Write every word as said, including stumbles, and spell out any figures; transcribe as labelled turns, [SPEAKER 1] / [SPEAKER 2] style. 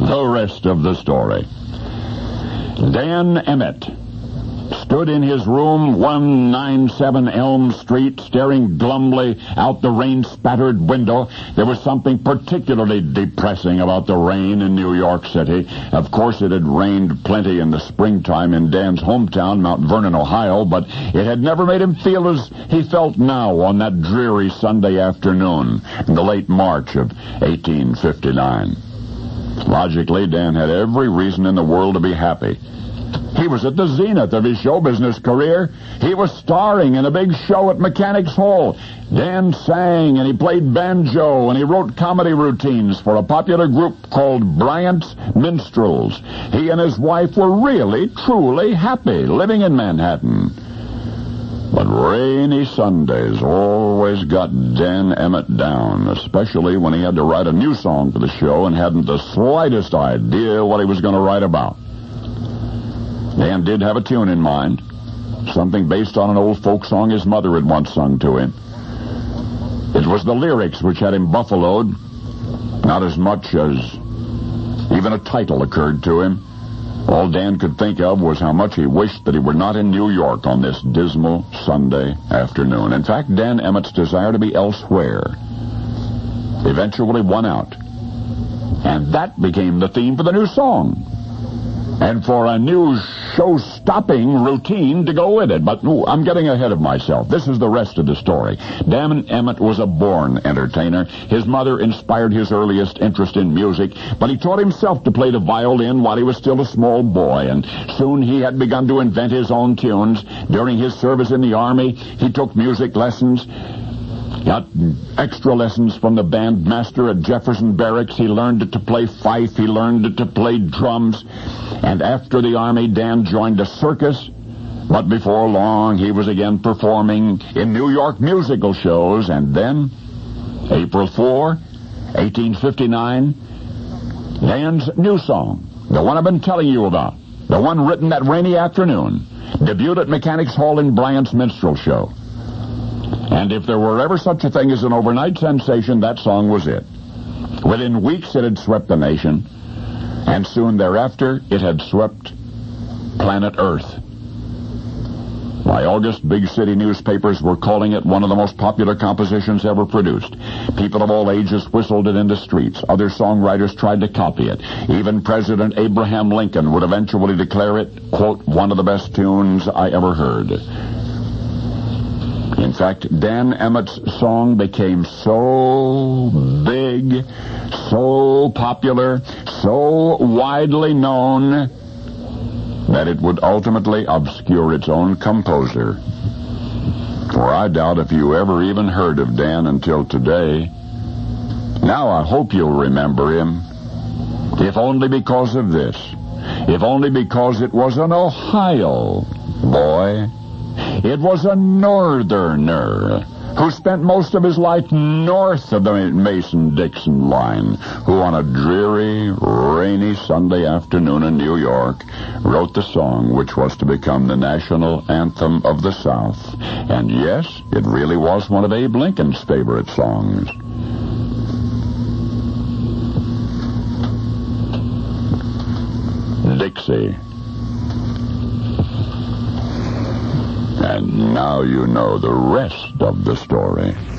[SPEAKER 1] The rest of the story. Dan Emmett stood in his room, one ninety-seven Elm Street, staring glumly out the rain-spattered window. There was something particularly depressing about the rain in New York City. Of course, it had rained plenty in the springtime in Dan's hometown, Mount Vernon, Ohio, but it had never made him feel as he felt now on that dreary Sunday afternoon in the late March of eighteen fifty-nine. Logically, Dan had every reason in the world to be happy. He was at the zenith of his show business career. He was starring in a big show at Mechanics Hall. Dan sang and he played banjo and he wrote comedy routines for a popular group called Bryant's Minstrels. He and his wife were really, truly happy living in Manhattan. But rainy Sundays always got Dan Emmett down, especially when he had to write a new song for the show and hadn't the slightest idea what he was going to write about. Dan did have a tune in mind, something based on an old folk song his mother had once sung to him. It was the lyrics which had him buffaloed, not as much as even a title occurred to him. All Dan could think of was how much he wished that he were not in New York on this dismal Sunday afternoon. In fact, Dan Emmett's desire to be elsewhere eventually won out. And that became the theme for the new song. And for a new show-stopping routine to go with it. But ooh, I'm getting ahead of myself. This is the rest of the story. Dan Emmett was a born entertainer. His mother inspired his earliest interest in music, but he taught himself to play the violin while he was still a small boy, and soon he had begun to invent his own tunes. During his service in the Army, he took music lessons, got extra lessons from the band master at Jefferson Barracks. He learned to play fife. He learned to play drums. And after the Army, Dan joined a circus. But before long, he was again performing in New York musical shows. And then, April fourth, eighteen fifty-nine, Dan's new song, the one I've been telling you about, the one written that rainy afternoon, debuted at Mechanics Hall in Bryant's Minstrel Show. And if there were ever such a thing as an overnight sensation, that song was it. Within weeks, it had swept the nation, and soon thereafter, it had swept planet Earth. By August, big city newspapers were calling it one of the most popular compositions ever produced. People of all ages whistled it in the streets. Other songwriters tried to copy it. Even President Abraham Lincoln would eventually declare it, quote, one of the best tunes I ever heard. In fact, Dan Emmett's song became so big, so popular, so widely known, that it would ultimately obscure its own composer. For I doubt if you ever even heard of Dan until today. Now I hope you'll remember him, if only because of this, if only because it was an Ohio boy. It was a northerner who spent most of his life north of the Mason-Dixon line, who on a dreary, rainy Sunday afternoon in New York wrote the song which was to become the national anthem of the South. And yes, it really was one of Abe Lincoln's favorite songs. Dixie. And now you know the rest of the story.